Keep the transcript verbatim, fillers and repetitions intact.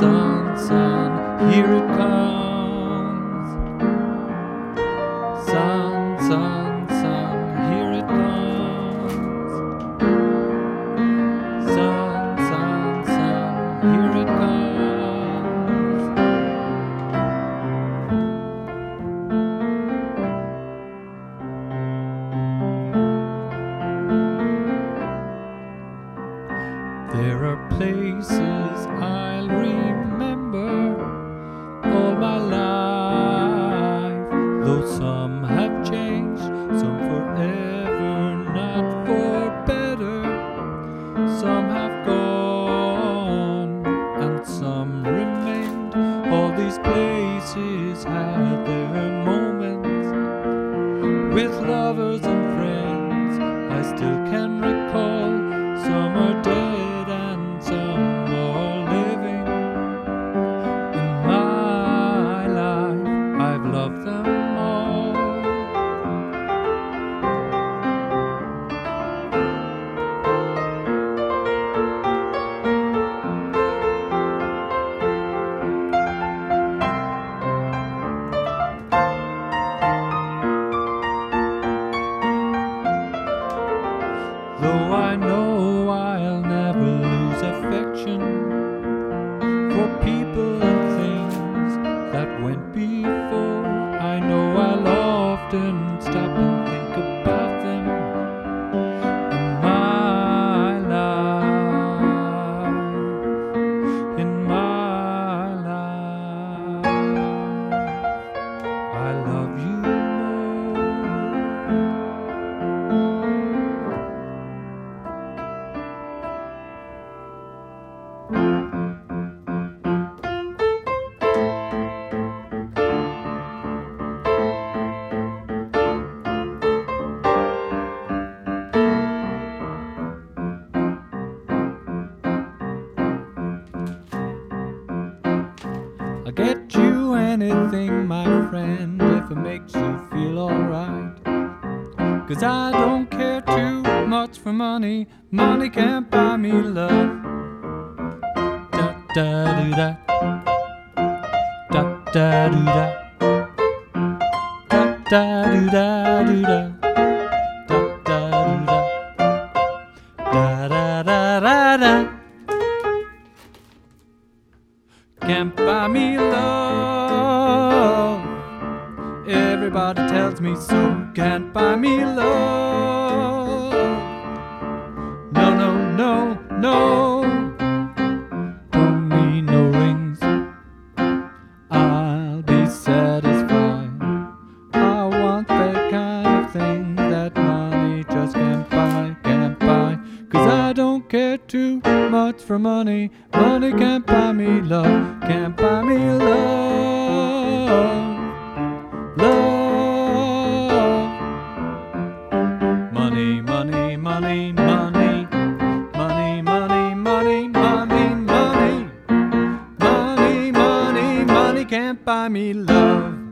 sun, sun, here it comes. Sun, sun, sun, here it comes. Sun, sun, sun, here it comes. There are places I'll remember all my life, though some have changed, some forever, not for better. Some have gone and some remained. All these places had their moments with lovers and friends I still can recall. Some are dead and some are living. In my life I've loved them all. Though I know I'll never lose affection for people and things that went before, I know I'll often stop and think about them in my life, in my life. I love you more. I'll get you anything, my friend, if it makes you feel alright. 'Cause I don't care too much for money. Money can't buy me love. Da da do da. Da da do da. Da da do da do da. Da da do da. Da da da da da. Can't buy me love. Everybody tells me so. Can't buy me love. No, no, no, no. Don't need no rings. I'll be satisfied. I want that kind of thing that money just can't buy, can't buy. 'Cause I don't care too much for money. Money can't buy me love, can't buy me love. Love. Money, money, money, money. Money, money, money, money, money. Money, money, money can't buy me love.